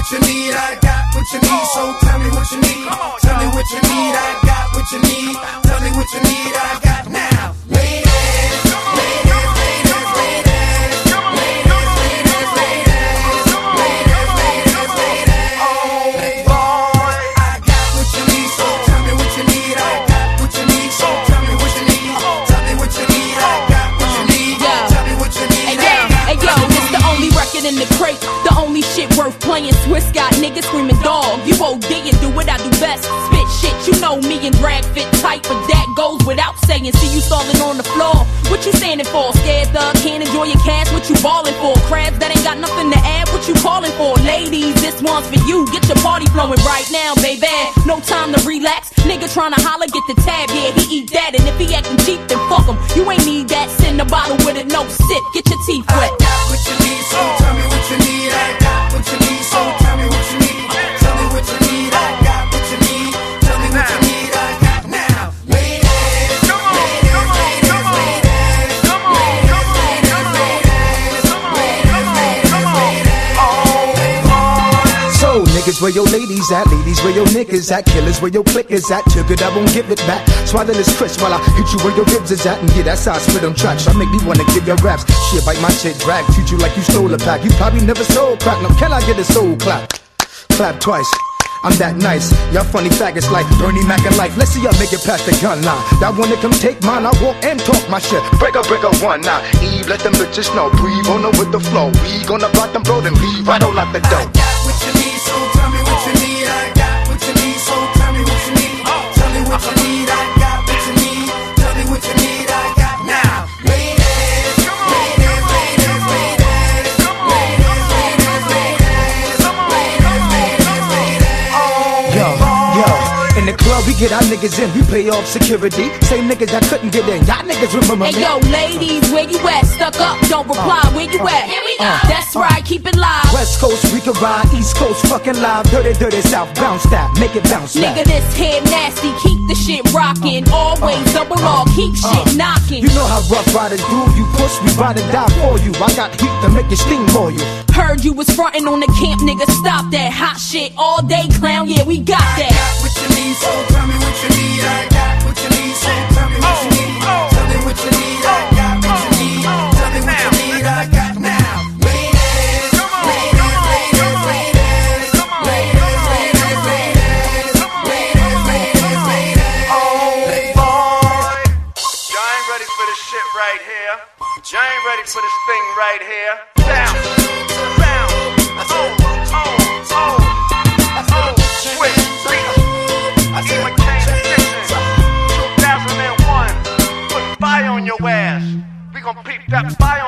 what you need, I got what you need. So tell me what you need. Tell me what you need, I got what you need. Tell me what you need, I got now. Ladies, ladies, ladies, ladies. In the crate, the only shit worth playing. Swiss got niggas screaming dog. You OD and do what I do best. Spit shit, you know me and drag fit tight, but that goes without saying. See you stalling on the floor. What you standing for? Scared thug, can't enjoy your cash. What you ballin' for? Crabs that ain't got nothing to add. What you calling for? Ladies, this one's for you. Get your party flowing right now, baby. No time to relax. Nigga tryna holler, get the tab. Yeah, he eat that, and if he acting cheap, then fuck him. You ain't need that. Send a bottle with it, no sip. Get your teeth wet. I got what you need, so tell me what you need. I got what you need, so tell me what you need. Tell me what you need. I got what you need. Tell me what you need. I got now. Ladies, ladies, ladies, ladies, ladies, ladies. So niggas, where your ladies at? Ladies, where your niggas at? Killers, where your clickers at? Took it, I won't give it back. Swallow this crisp while I hit you where your ribs is at. And yeah, that's how I spit on tracks. I make me wanna give your raps. Shit, bite my shit, drag, treat you like you stole a pack. You probably never sold crack. Now can I get a soul clap? Clap twice. I'm that nice. Y'all funny faggots like Bernie Mac and life. Let's see y'all make it past the gun line. Y'all wanna come take mine? I walk and talk my shit. Break a one now. Eve, let them bitches know. Breathe on them with the flow. We gonna block them, bro, then leave right on out the door. I got what you need, so tell me what you need. I got what you need, so tell me what you need. Tell me what you need. I got what you need. Tell me what you need. I got now. Ladies, ladies, ladies, ladies, ladies, ladies, ladies, ladies. Yo, in the club we get our niggas in, we play off security. Same niggas that couldn't get in, y'all niggas remember me. Hey yo, ladies, where you at? Stuck up, don't reply, where you at? Here we go. That's right, keep it live. West Coast, we can ride, East Coast, fucking live. Dirty, dirty South, bounce that, make it bounce back. Nigga, this head nasty, keep the shit rockin'. Always double R, keep shit knockin'. You know how rough riders do, you push, we ride and die for you. I got heat to make you steam for you. Heard you was frontin' on the camp, nigga, stop that hot shit all day, clown, yeah, we got that. I got what you need, so tell me what you need. I got what you need, so tell me what you need. Tell me what you need. I got what you need. Tell me what you need. I got now. Ladies, ladies, ladies, ladies, ladies, ladies, ladies, ladies, ladies. Oh boy, y'all ain't ready for this shit right here. Y'all ain't ready for this thing right here. Sound, sound, switch, beat. Even Kane Dixon, 2001, put fire on your ass. We gon' peep that fire